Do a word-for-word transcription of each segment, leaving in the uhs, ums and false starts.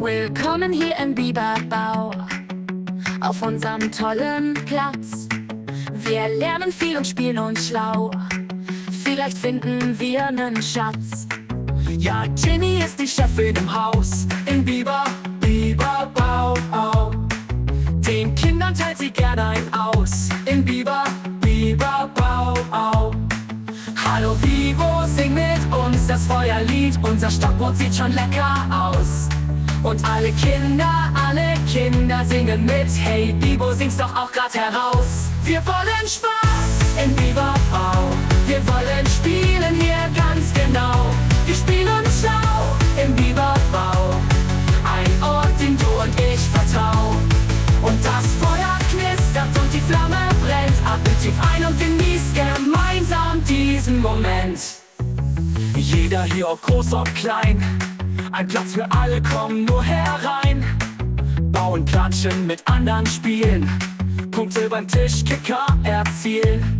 Willkommen hier im Biberbau, auf unserem tollen Platz. Wir lernen viel und spielen uns schlau, vielleicht finden wir nen Schatz. Ja, Ginny ist die Chefin im Haus, im Biber, Biberbau. Den Kindern teilt sie gern ein aus, im Biber, Biberbau. Hallo Bibo, sing mit uns das Feuerlied, unser Stockbrot sieht schon lecker aus. Und alle Kinder, alle Kinder singen mit, hey Bibo, sing's doch auch grad heraus. Wir wollen Spaß im Biberbau, wir wollen spielen hier ganz genau. Wir spielen uns schlau im Biberbau, ein Ort, dem du und ich vertrau. Und das Feuer knistert und die Flamme brennt, atme tief ein und genießt gemeinsam diesen Moment. Jeder hier, ob groß und klein, ein Platz für alle, kommen nur herein. Bauen, klatschen, mit anderen spielen, Punkte beim Tischkicker erzielen.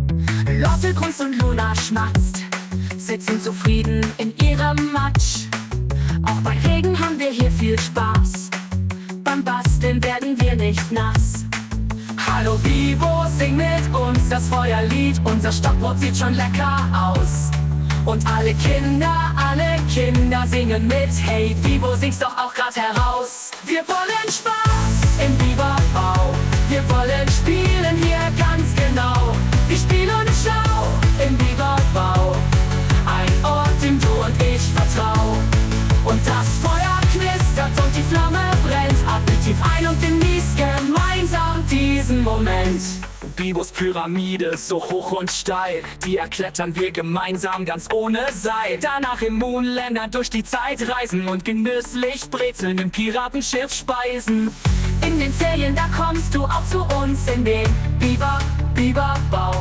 Lotte grunzt und Luna schmatzt, sitzen zufrieden in ihrem Matsch. Auch bei Regen haben wir hier viel Spaß, beim Basteln werden wir nicht nass. Hallo Bibo, sing mit uns das Feuerlied, unser Stockbrot sieht schon lecker aus. Und alle Kinder, alle Kinder singen mit, hey Bibo, sing's doch auch grad heraus. Wir wollen Spaß im Biberbau, wir wollen spielen hier ganz genau. Wir spielen uns schlau im Biberbau, ein Ort, dem du und ich vertrau. Und das Feuer knistert und die Flamme brennt, atme tief ein und genießt gemeinsam diesen Moment. Bibos Pyramide, so hoch und steil, die erklettern wir gemeinsam ganz ohne Seil. Danach im Moonländer durch die Zeit reisen und genüsslich Brezeln im Piratenschiff speisen. In den Ferien, da kommst du auch zu uns in den Biber, Biberbau.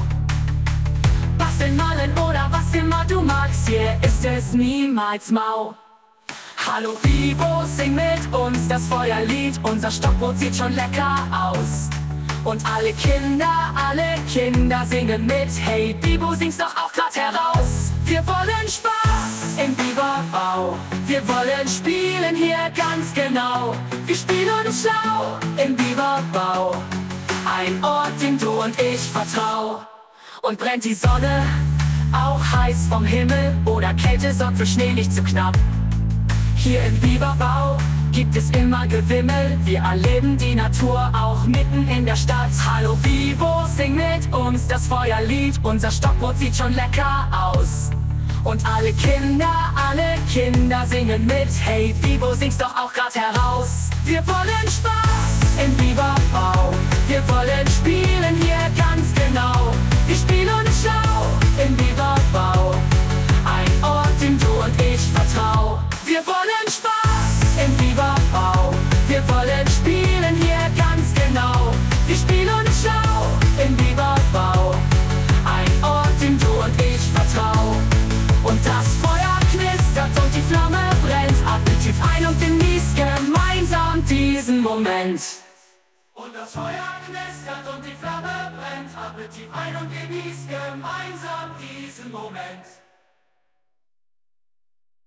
Basteln, malen oder was immer du magst, hier ist es niemals mau. Hallo Bibo, sing mit uns das Feuerlied, unser Stockbrot sieht schon lecker aus. Und alle Kinder, alle Kinder singen mit, hey Bibo, sing's doch auch grad heraus. Wir wollen Spaß im Biberbau, wir wollen spielen hier ganz genau. Wir spielen uns schlau im Biberbau, ein Ort, dem du und ich vertrau. Und brennt die Sonne auch heiß vom Himmel oder Kälte sorgt für Schnee nicht zu knapp. Hier im Biberbau gibt es immer Gewimmel, wir erleben die Natur auch mitten in der Stadt. Hallo Bibo, sing mit uns das Feuerlied, unser Stockbrot sieht schon lecker aus. Und alle Kinder, alle Kinder singen mit, hey Bibo, sing's doch auch grad heraus. Wir wollen Spaß im Biberbau, wir wollen spielen hier ganz genau. Wir spielen uns schlau im Biberbau, ein Ort, dem du und ich vertrau. Wir wollen Spaß im Biberbau, wir wollen spielen hier ganz genau. Wir spielen uns schlau im Biberbau, ein Ort, dem du und ich vertrau. Und das Feuer knistert und die Flamme brennt, atme tief ein und genießt gemeinsam diesen Moment. Und das Feuer knistert und die Flamme brennt, atme tief ein und genießt gemeinsam diesen Moment.